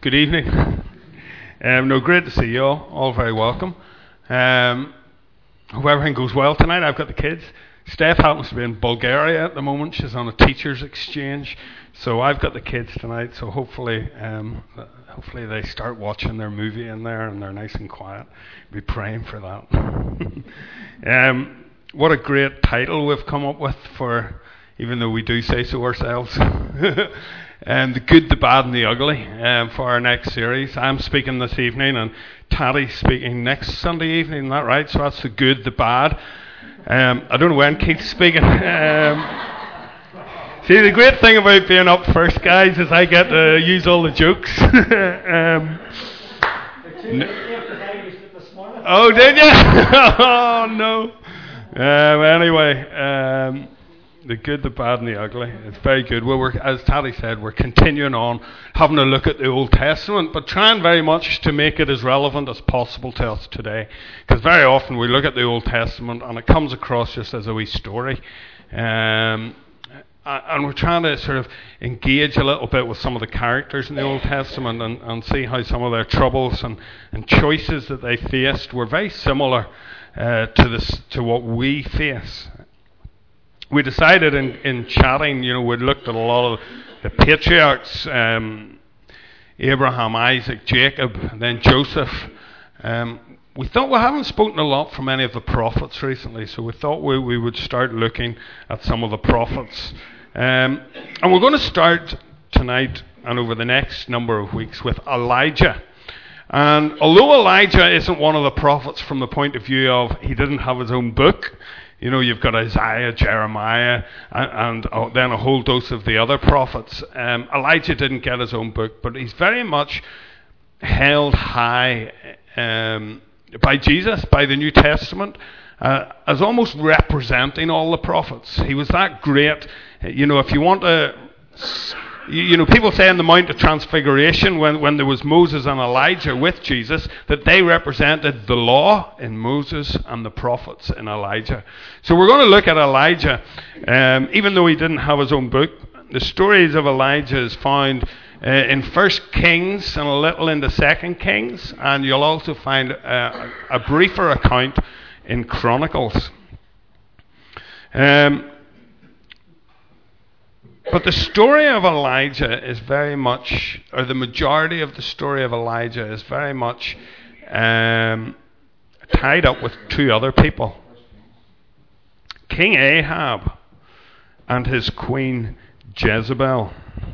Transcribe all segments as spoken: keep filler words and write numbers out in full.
Good evening. Um, no, great to see you all. All very welcome. Um, hope everything goes well tonight. I've got the kids. Steph happens to be in Bulgaria at the moment. She's on a teacher's exchange. So I've got the kids tonight. So hopefully, um, hopefully they start watching their movie in there and they're nice and quiet. Be praying for that. um, what a great title we've come up with for, even though we do say so ourselves. Um, the good, the bad and the ugly um, for our next series. I'm speaking this evening and Taddy's speaking next Sunday evening, is that right? So that's the good, the bad. Um, I don't know when Keith's speaking. Um, see, the great thing about being up first, guys, is I get to use all the jokes. um, n- oh, did you? Oh, no. Um, anyway, um, the good, the bad and the ugly. It's very good. Well, we're, as Taddy said, we're continuing on having a look at the Old Testament, but trying very much to make it as relevant as possible to us today. Because very often we look at the Old Testament and it comes across just as a wee story. Um, and we're trying to sort of engage a little bit with some of the characters in the Old Testament and, and see how some of their troubles and, and choices that they faced were very similar uh, to this to what we face. We decided in, in chatting, you know, we'd looked at a lot of the patriarchs, um, Abraham, Isaac, Jacob, and then Joseph. Um, we thought we haven't spoken a lot from any of the prophets recently, so we thought we, we would start looking at some of the prophets. Um, and we're going to start tonight and over the next number of weeks with Elijah. And although Elijah isn't one of the prophets from the point of view of he didn't have his own book, you know, you've got Isaiah, Jeremiah, and, and uh, then a whole dose of the other prophets. Um, Elijah didn't get his own book, but he's very much held high um, by Jesus, by the New Testament, uh, as almost representing all the prophets. He was that great. You know, if you want to... You, you know, people say in the Mount of Transfiguration, when, when there was Moses and Elijah with Jesus, that they represented the law in Moses and the prophets in Elijah. So we're going to look at Elijah, um, even though he didn't have his own book. The stories of Elijah is found uh, in First Kings and a little in the Second Kings, and you'll also find uh, a briefer account in Chronicles. Um, But the story of Elijah is very much, or the majority of the story of Elijah is very much um, tied up with two other people. King Ahab and his queen Jezebel.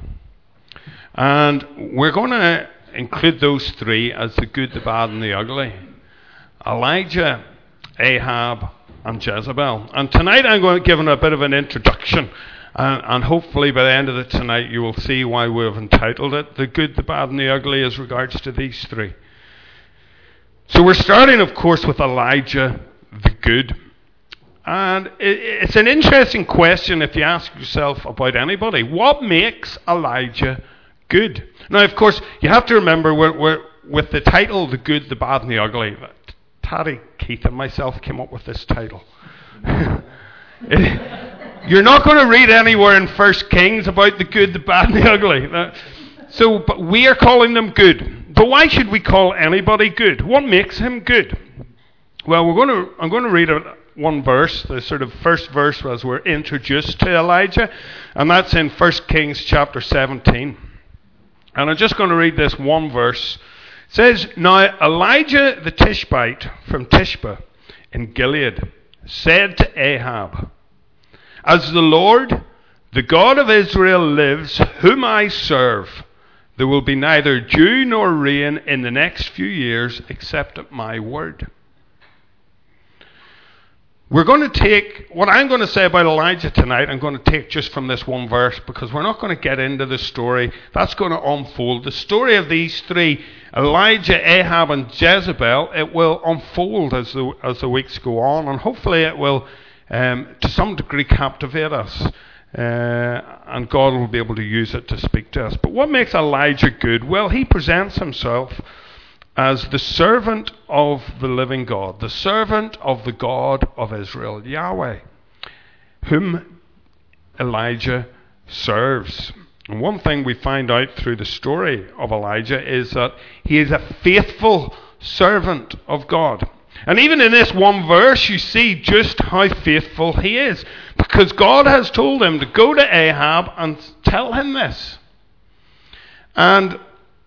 And we're going to include those three as the good, the bad and the ugly. Elijah, Ahab and Jezebel. And tonight I'm going to give a bit of an introduction. And, and hopefully by the end of it tonight you will see why we have entitled it The Good, the Bad and the Ugly as regards to these three. So we're starting, of course, with Elijah the Good. And it, it's an interesting question if you ask yourself about anybody. What makes Elijah good? Now, of course, you have to remember we're, we're, with the title The Good, the Bad and the Ugly, Taddy, Keith and myself came up with this title. it, You're not going to read anywhere in First Kings about the good, the bad, and the ugly. Uh, so, but we are calling them good. But why should we call anybody good? What makes him good? Well, we're going to. I'm going to read a, one verse, the sort of first verse as we're introduced to Elijah, and that's in First Kings chapter seventeen. And I'm just going to read this one verse. It says, "Now Elijah the Tishbite from Tishbe in Gilead said to Ahab, As the Lord, the God of Israel lives, whom I serve, there will be neither dew nor rain in the next few years except at my word." We're going to take, what I'm going to say about Elijah tonight, I'm going to take just from this one verse because we're not going to get into the story. That's going to unfold. The story of these three, Elijah, Ahab and Jezebel, it will unfold as the, as the weeks go on, and hopefully it will Um, to some degree captivate us, uh, and God will be able to use it to speak to us. But what makes Elijah good? Well, he presents himself as the servant of the living God, the servant of the God of Israel, Yahweh, whom Elijah serves. And one thing we find out through the story of Elijah is that he is a faithful servant of God. And even in this one verse, you see just how faithful he is. Because God has told him to go to Ahab and tell him this. And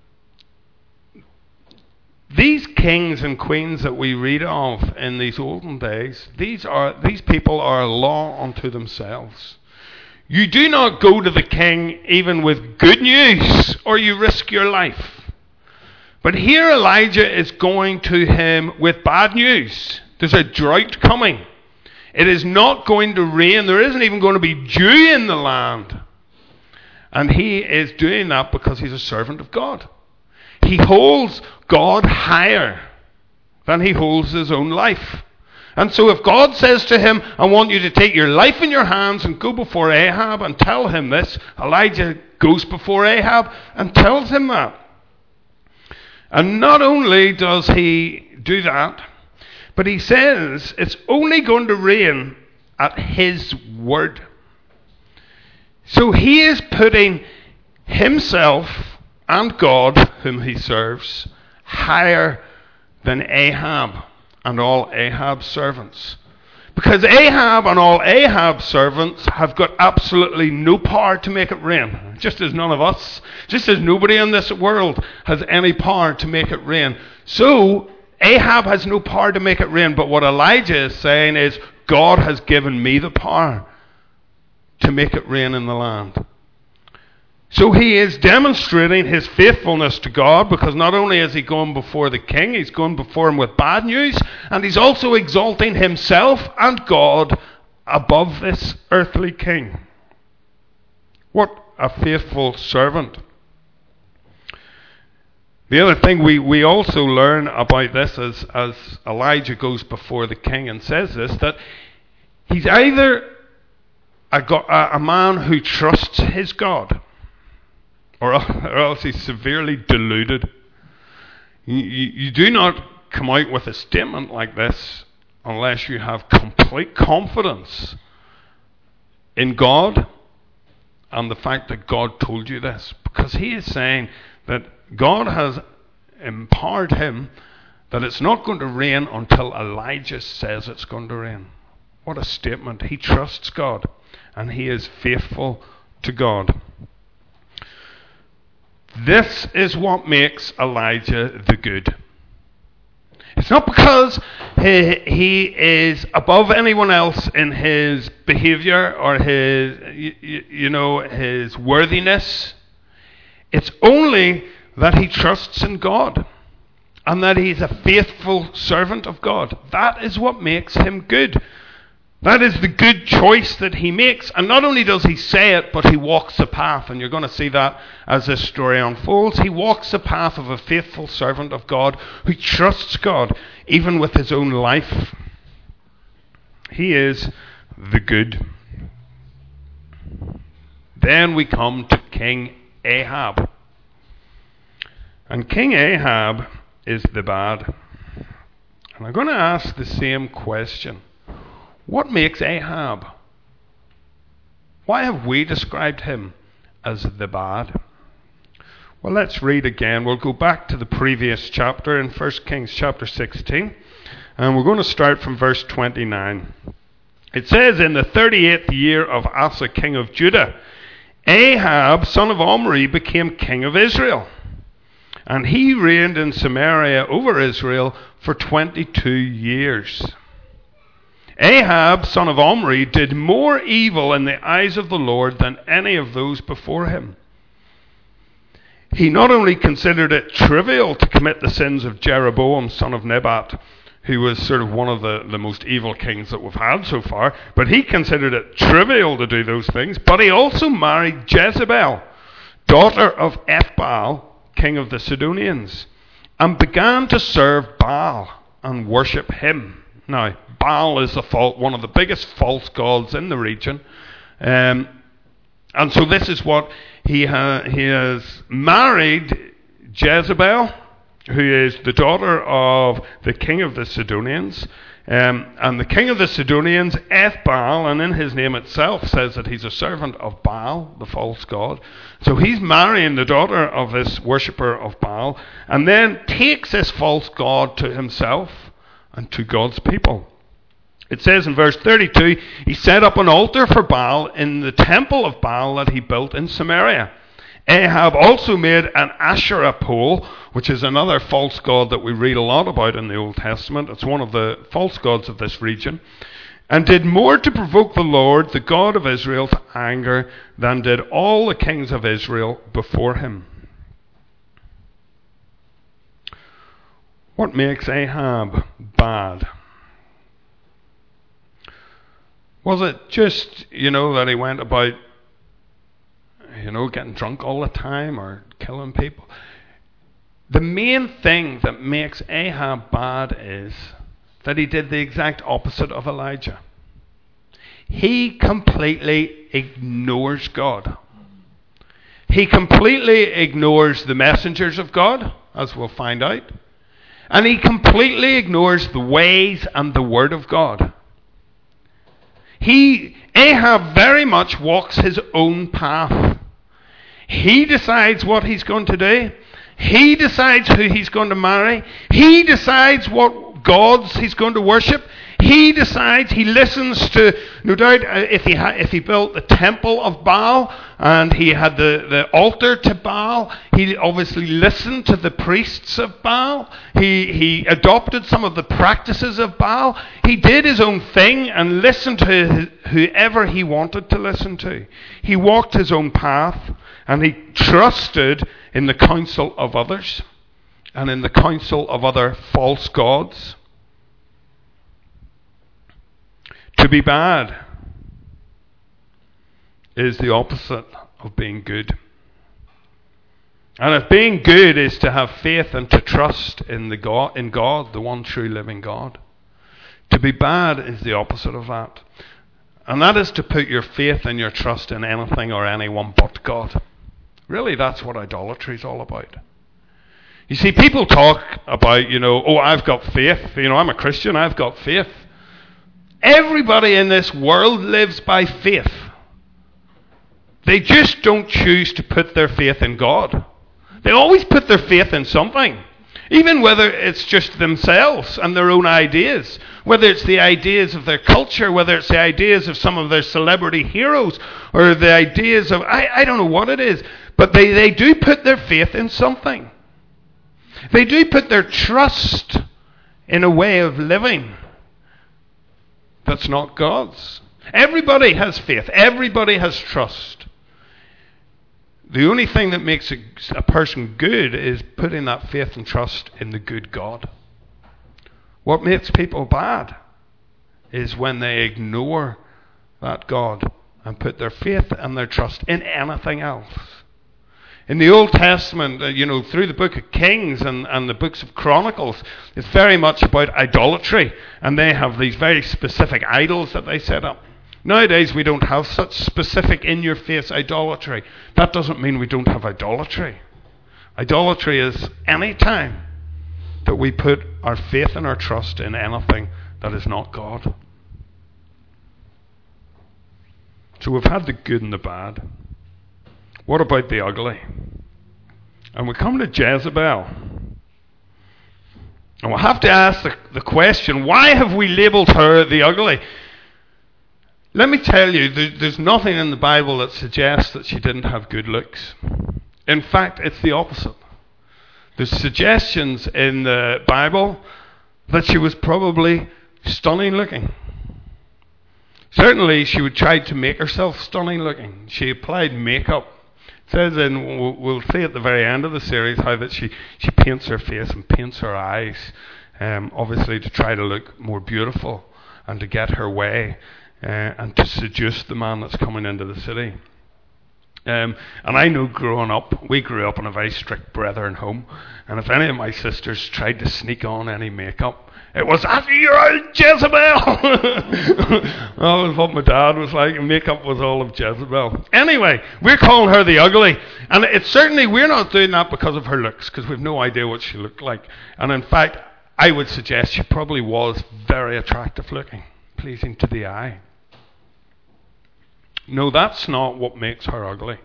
these kings and queens that we read of in these olden days, these are these people are a law unto themselves. You do not go to the king even with good news, or you risk your life. But here Elijah is going to him with bad news. There's a drought coming. It is not going to rain. There isn't even going to be dew in the land. And he is doing that because he's a servant of God. He holds God higher than he holds his own life. And so if God says to him, I want you to take your life in your hands and go before Ahab and tell him this, Elijah goes before Ahab and tells him that. And not only does he do that, but he says it's only going to rain at his word. So he is putting himself and God, whom he serves, higher than Ahab and all Ahab's servants. Because Ahab and all Ahab's servants have got absolutely no power to make it rain. Just as none of us, just as nobody in this world has any power to make it rain. So Ahab has no power to make it rain. But what Elijah is saying is, God has given me the power to make it rain in the land. So he is demonstrating his faithfulness to God, because not only is he going before the king, he's going before him with bad news, and he's also exalting himself and God above this earthly king. What a faithful servant. The other thing we, we also learn about this as, as Elijah goes before the king and says this, that he's either a, a, a man who trusts his God, or else he's severely deluded. You, you, you do not come out with a statement like this unless you have complete confidence in God and the fact that God told you this. Because he is saying that God has empowered him that it's not going to rain until Elijah says it's going to rain. What a statement. He trusts God and he is faithful to God. This is what makes Elijah the good. It's not because he, he is above anyone else in his behavior or his, you, you know, his worthiness. It's only that he trusts in God and that he's a faithful servant of God. That is what makes him good. That is the good choice that he makes. And not only does he say it, but he walks the path. And you're going to see that as this story unfolds. He walks the path of a faithful servant of God who trusts God, even with his own life. He is the good. Then we come to King Ahab. And King Ahab is the bad. And I'm going to ask the same question. What makes Ahab? Why have we described him as the bad? Well, let's read again. We'll go back to the previous chapter in First Kings chapter sixteen. And we're going to start from verse twenty-nine. It says, in the thirty-eighth year of Asa, king of Judah, Ahab, son of Omri, became king of Israel. And he reigned in Samaria over Israel for twenty-two years. Ahab, son of Omri, did more evil in the eyes of the Lord than any of those before him. He not only considered it trivial to commit the sins of Jeroboam, son of Nebat, who was sort of one of the, the most evil kings that we've had so far, but he considered it trivial to do those things, but he also married Jezebel, daughter of Ethbaal, king of the Sidonians, and began to serve Baal and worship him. Now, Baal is the fault, one of the biggest false gods in the region. Um, and so this is what he, ha- he has married Jezebel, who is the daughter of the king of the Sidonians. Um, and the king of the Sidonians, Ethbaal, and in his name itself says that he's a servant of Baal, the false god. So he's marrying the daughter of this worshipper of Baal, and then takes this false god to himself and to God's people. It says in verse thirty-two, he set up an altar for Baal in the temple of Baal that he built in Samaria. Ahab also made an Asherah pole, which is another false god that we read a lot about in the Old Testament. It's one of the false gods of this region. And did more to provoke the Lord, the God of Israel, to anger than did all the kings of Israel before him. What makes Ahab bad? Was it just, you know, that he went about, you know, getting drunk all the time or killing people? The main thing that makes Ahab bad is that he did the exact opposite of Elijah. He completely ignores God. He completely ignores the messengers of God, as we'll find out. And he completely ignores the ways and the word of God. He, Ahab very much walks his own path. He decides what he's going to do. He decides who he's going to marry. He decides what gods he's going to worship. He decides, he listens to, no doubt, uh, if he ha- if he built the temple of Baal and he had the, the altar to Baal, he obviously listened to the priests of Baal. He, he adopted some of the practices of Baal. He did his own thing and listened to his, whoever he wanted to listen to. He walked his own path and he trusted in the counsel of others and in the counsel of other false gods. To be bad is the opposite of being good. And if being good is to have faith and to trust in the God, in God, the one true living God, to be bad is the opposite of that. And that is to put your faith and your trust in anything or anyone but God. Really, that's what idolatry is all about. You see, people talk about, you know, oh, I've got faith. You know, I'm a Christian, I've got faith. Everybody in this world lives by faith. They just don't choose to put their faith in God. They always put their faith in something. Even whether it's just themselves and their own ideas. Whether it's the ideas of their culture. Whether it's the ideas of some of their celebrity heroes. Or the ideas of, I, I don't know what it is. But they, they do put their faith in something. They do put their trust in a way of living that's not God's. Everybody has faith. Everybody has trust. The only thing that makes a, a person good is putting that faith and trust in the good God. What makes people bad is when they ignore that God and put their faith and their trust in anything else. In the Old Testament, uh, you know, through the book of Kings and, and the books of Chronicles, it's very much about idolatry. And they have these very specific idols that they set up. Nowadays, we don't have such specific in-your-face idolatry. That doesn't mean we don't have idolatry. Idolatry is any time that we put our faith and our trust in anything that is not God. So we've had the good and the bad. What about the ugly? And we come to Jezebel. And we'll have to ask the, the question, why have we labelled her the ugly? Let me tell you, there, there's nothing in the Bible that suggests that she didn't have good looks. In fact, it's the opposite. There's suggestions in the Bible that she was probably stunning looking. Certainly, she would try to make herself stunning looking. She applied makeup. It says, and we'll, we'll see at the very end of the series, how that she, she paints her face and paints her eyes, um, obviously to try to look more beautiful and to get her way uh, and to seduce the man that's coming into the city. Um, and I know growing up, we grew up in a very strict Brethren home, and if any of my sisters tried to sneak on any makeup, it was, "After you're out, Jezebel!" That was what my dad was like, and makeup was all of Jezebel. Anyway, we're calling her the ugly, and it's certainly, we're not doing that because of her looks, because we've no idea what she looked like. And in fact, I would suggest she probably was very attractive looking, pleasing to the eye. No, that's not what makes her ugly.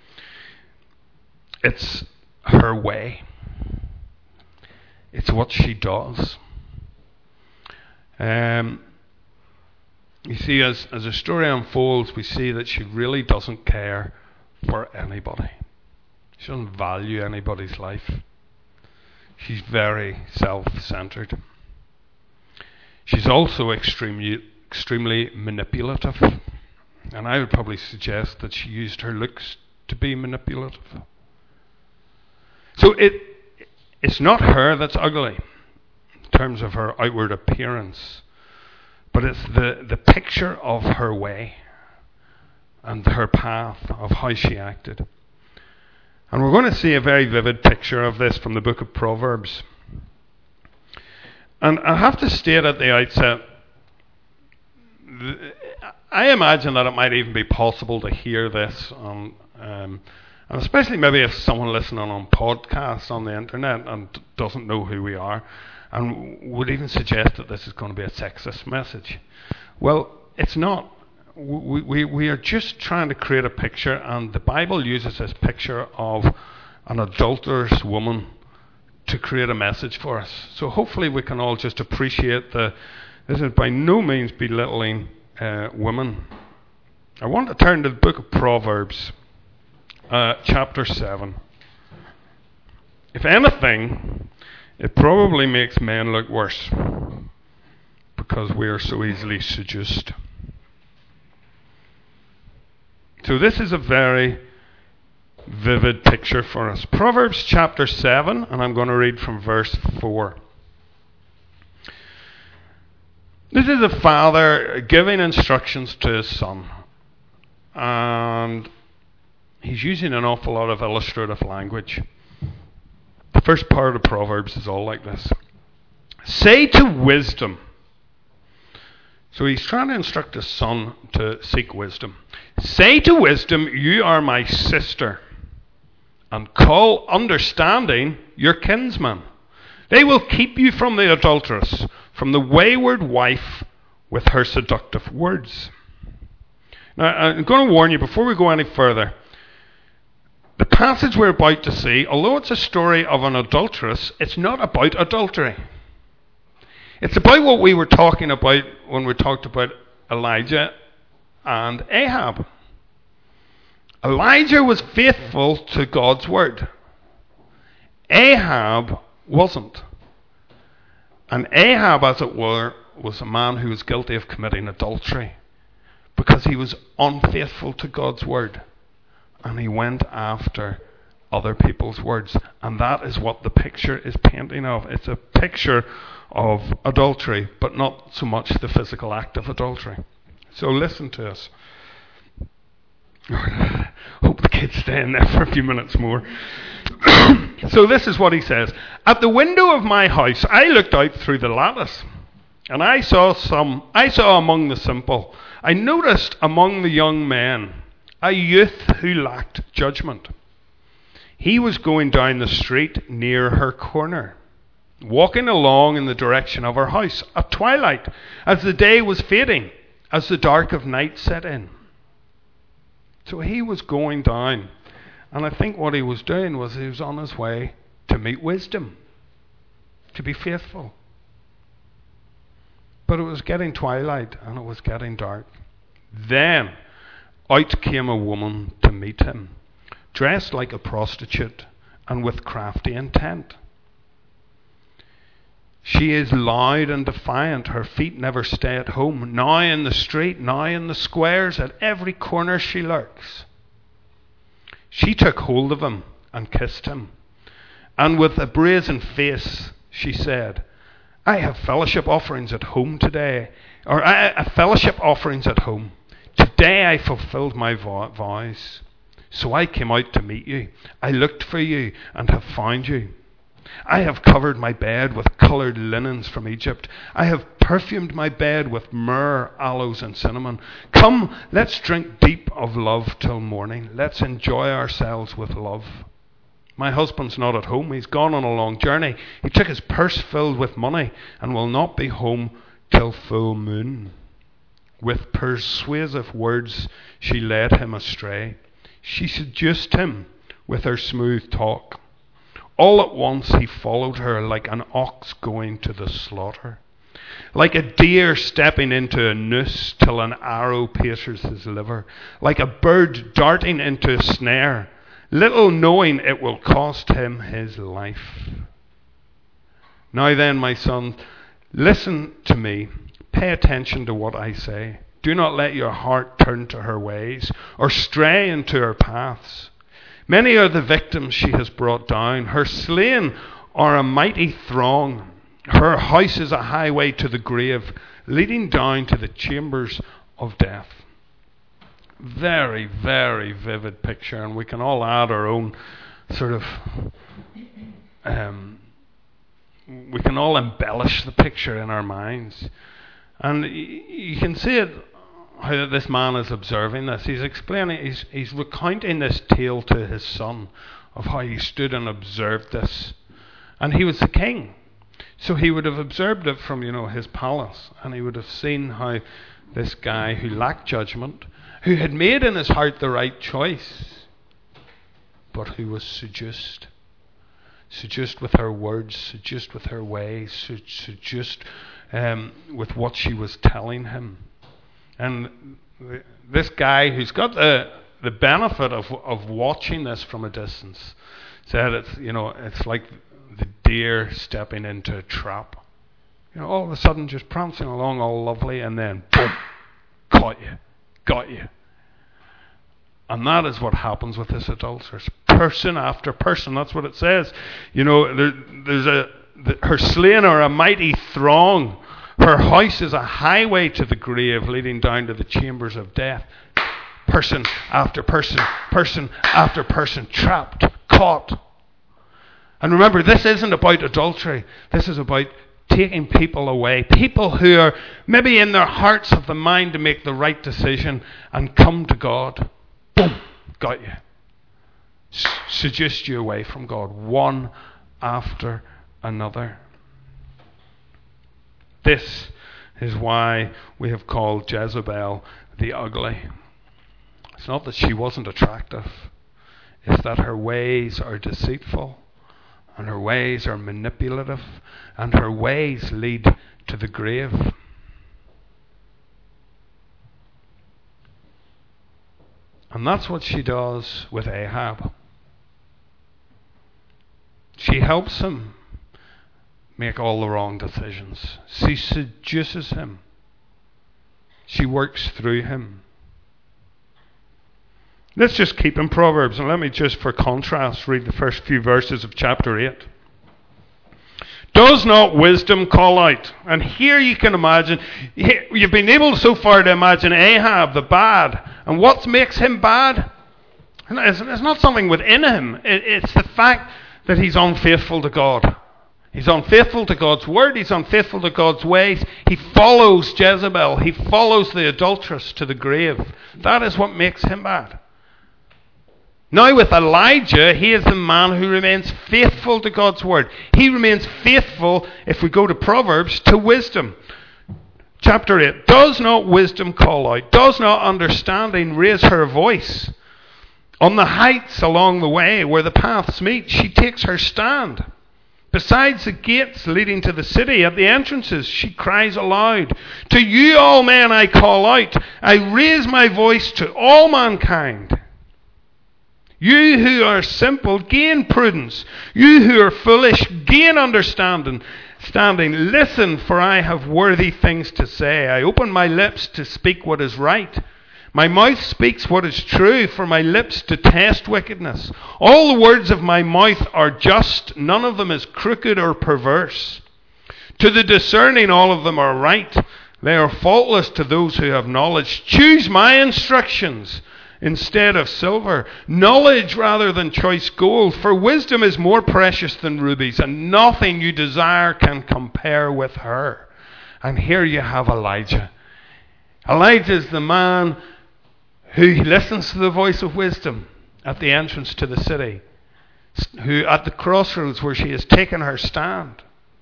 It's her way. It's what she does. Um, you see, as, as the story unfolds, we see that she really doesn't care for anybody. She doesn't value anybody's life. She's very self-centered. She's also extremely, extremely manipulative. And I would probably suggest that she used her looks to be manipulative. So it it's not her that's ugly in terms of her outward appearance, but it's the, the picture of her way and her path of how she acted. And we're going to see a very vivid picture of this from the book of Proverbs. And I have to state at the outset, I imagine that it might even be possible to hear this on, um, and especially maybe if someone listening on podcasts on the internet and doesn't know who we are, and would even suggest that this is going to be a sexist message. Well, it's not. We, we, we are just trying to create a picture, and the Bible uses this picture of an adulterous woman to create a message for us. So hopefully we can all just appreciate the, this is by no means belittling uh, women. I want to turn to the book of Proverbs, uh, chapter seven. If anything, it probably makes men look worse, because we are so easily seduced. So this is a very vivid picture for us. Proverbs chapter seven, and I'm going to read from verse four. This is a father giving instructions to his son. And he's using an awful lot of illustrative language. The first part of Proverbs is all like this. Say to wisdom. So he's trying to instruct his son to seek wisdom. Say to wisdom, you are my sister, and call understanding your kinsman. They will keep you from the adulteress, from the wayward wife with her seductive words. Now, I'm going to warn you before we go any further. The passage we're about to see, although it's a story of an adulteress, it's not about adultery. It's about what we were talking about when we talked about Elijah and Ahab. Elijah was faithful to God's word. Ahab wasn't. And Ahab, as it were, was a man who was guilty of committing adultery because he was unfaithful to God's word. And he went after other people's words. And that is what the picture is painting of. It's a picture of adultery, but not so much the physical act of adultery. So listen to us. Hope the kids stay in there for a few minutes more. So this is what he says. At the window of my house, I looked out through the lattice, and I saw some. I saw among the simple. I noticed among the young men a youth who lacked judgment. He was going down the street near her corner, walking along in the direction of her house at twilight, as the day was fading, as the dark of night set in. So he was going down, and I think what he was doing was he was on his way to meet wisdom, to be faithful. But it was getting twilight, and it was getting dark. Then out came a woman to meet him, dressed like a prostitute and with crafty intent. She is loud and defiant. Her feet never stay at home. Now in the street, now in the squares, at every corner she lurks. She took hold of him and kissed him. And with a brazen face, she said, I have fellowship offerings at home today. Or I, I fellowship offerings at home. Today I fulfilled my vows. So I came out to meet you. I looked for you and have found you. I have covered my bed with coloured linens from Egypt. I have perfumed my bed with myrrh, aloes, and cinnamon. Come, let's drink deep of love till morning. Let's enjoy ourselves with love. My husband's not at home. He's gone on a long journey. He took his purse filled with money and will not be home till full moon." With persuasive words, she led him astray. She seduced him with her smooth talk. All at once he followed her like an ox going to the slaughter, like a deer stepping into a noose till an arrow pierces his liver, like a bird darting into a snare, little knowing it will cost him his life. Now then, my son, listen to me. Pay attention to what I say. Do not let your heart turn to her ways or stray into her paths. Many are the victims she has brought down. Her slain are a mighty throng. Her house is a highway to the grave, leading down to the chambers of death. Very, very vivid picture, and we can all add our own sort of, um, we can all embellish the picture in our minds. And you can see it, how this man is observing this. He's explaining, he's, he's recounting this tale to his son of how he stood and observed this. And he was the king. So he would have observed it from, you know, his palace. And he would have seen how this guy who lacked judgment, who had made in his heart the right choice, but who was seduced. Seduced with her words, seduced with her ways, seduced um, with what she was telling him. And this guy who's got the the benefit of of watching this from a distance said it's, you know, it's like the deer stepping into a trap. You know, all of a sudden just prancing along all lovely, and then boom, caught you, got you. And that is what happens with this adulteress. Person after person. That's what it says. You know, there, there's a the, her slain are a mighty throng. Her house is a highway to the grave, leading down to the chambers of death. Person after person, person after person, trapped, caught. And remember, this isn't about adultery. This is about taking people away. People who are maybe in their hearts have the mind to make the right decision and come to God. Boom, got you. S- seduce you away from God, one after another. This is why we have called Jezebel the ugly. It's not that she wasn't attractive. It's that her ways are deceitful, and her ways are manipulative, and her ways lead to the grave. And that's what she does with Ahab. She helps him make all the wrong decisions. She seduces him. She works through him. Let's just keep in Proverbs, and let me just, for contrast, read the first few verses of chapter eight. Does not wisdom call out? And here you can imagine, you've been able so far to imagine Ahab, the bad. And what makes him bad? It's not something within him. It's the fact that he's unfaithful to God. He's unfaithful to God's word. He's unfaithful to God's ways. He follows Jezebel. He follows the adulteress to the grave. That is what makes him bad. Now with Elijah, he is the man who remains faithful to God's word. He remains faithful, if we go to Proverbs, to wisdom. Chapter eight. Does not wisdom call out? Does not understanding raise her voice? On the heights along the way where the paths meet, she takes her stand. Besides the gates leading to the city, at the entrances, she cries aloud. To you, all men, I call out. I raise my voice to all mankind. You who are simple, gain prudence. You who are foolish, gain understanding. Standing, listen, for I have worthy things to say. I open my lips to speak what is right. My mouth speaks what is true, for my lips detest wickedness. All the words of my mouth are just, none of them is crooked or perverse. To the discerning all of them are right. They are faultless to those who have knowledge. Choose my instructions instead of silver, knowledge rather than choice gold. For wisdom is more precious than rubies, and nothing you desire can compare with her. And here you have Elijah. Elijah is the man who listens to the voice of wisdom at the entrance to the city. who at the crossroads where she has taken her stand.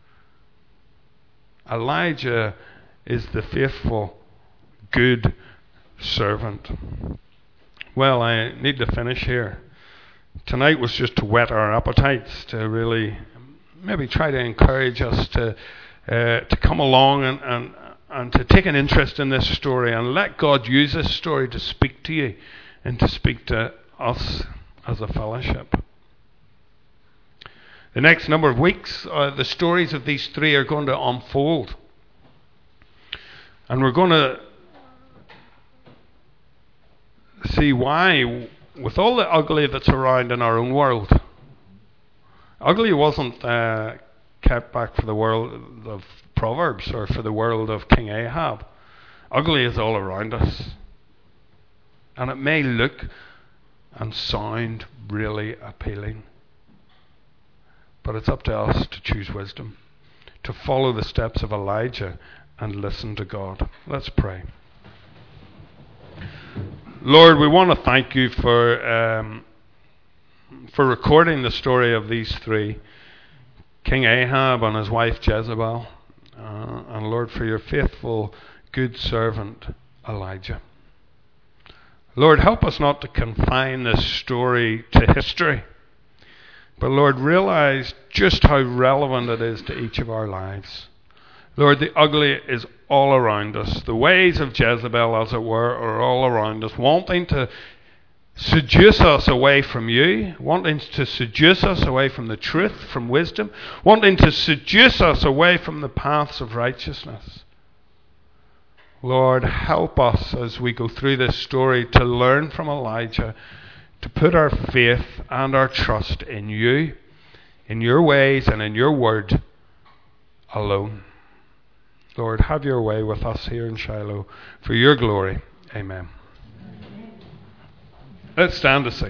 Elijah is the faithful, good servant. Well, I need to finish here. Tonight was just to whet our appetites, to really maybe try to encourage us to uh, to come along and, and and to take an interest in this story and let God use this story to speak to you and to speak to us as a fellowship. The next number of weeks, uh, the stories of these three are going to unfold. And we're going to see why, with all the ugly that's around in our own world, ugly wasn't uh, kept back for the world of Proverbs or for the world of King Ahab. Ugly is all around us. And it may look and sound really appealing. But it's up to us to choose wisdom, to follow the steps of Elijah and listen to God. Let's pray. Lord, we want to thank you for um, for recording the story of these three, King Ahab and his wife Jezebel, uh, and Lord, for your faithful, good servant Elijah. Lord, help us not to confine this story to history, but Lord, realize just how relevant it is to each of our lives. Lord, the ugly is all around us. The ways of Jezebel, as it were, are all around us, wanting to seduce us away from you, wanting to seduce us away from the truth, from wisdom, wanting to seduce us away from the paths of righteousness. Lord, help us as we go through this story to learn from Elijah, to put our faith and our trust in you, in your ways and in your word alone. Lord, have your way with us here in Shiloh for your glory. Amen. Let's stand to sing.